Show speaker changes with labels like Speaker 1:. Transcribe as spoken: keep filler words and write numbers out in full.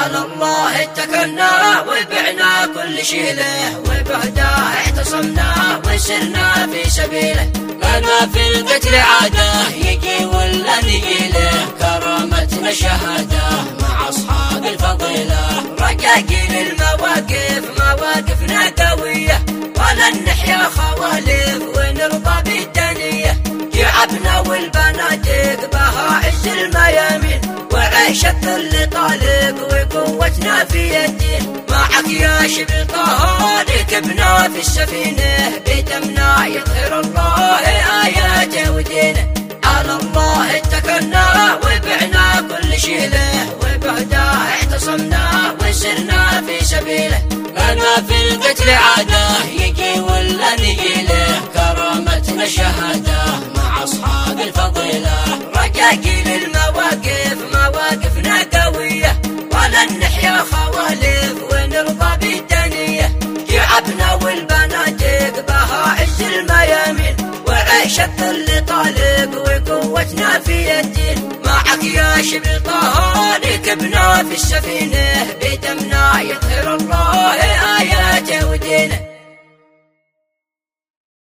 Speaker 1: على الله اتكلنا وبعنا كل شي له، وبهداه اعتصمنا وسرنا في سبيله. لنا في القتل عاده يجي ولا نجيله، كرامتنا شهاده مع اصحاب الفضيله. رقاقين المواقف مواقفنا قويه، ولن نحيا خوالف ونرضى بالدنيه. شعبنا والبنادق بها عز الميامين، وعيش الذل طالق وقوتنا في الدين. معك يا شبل طه ركبنا في السفينه، بدمنا يظهر الله آياته ودينه. على الله اتكلنا وبعنا كل شي له، وبهداه اعتصمنا وسرنا في سبيله. لنا في القتل عاده يجي ولا نجيله، كرامتنا شهاده مع اصحاب الفضيله. رقاقين المواقف مواقفنا قويه، ولن نحيا خوالف ونرضى بالدنيه. شعبنا والبنادق بها عز الميامين، وعيش الذل طالق وقوتنا في الدين. معك يا شبل طه ركبنا في السفينه، بدمنا يظهر الله آياته ودينه.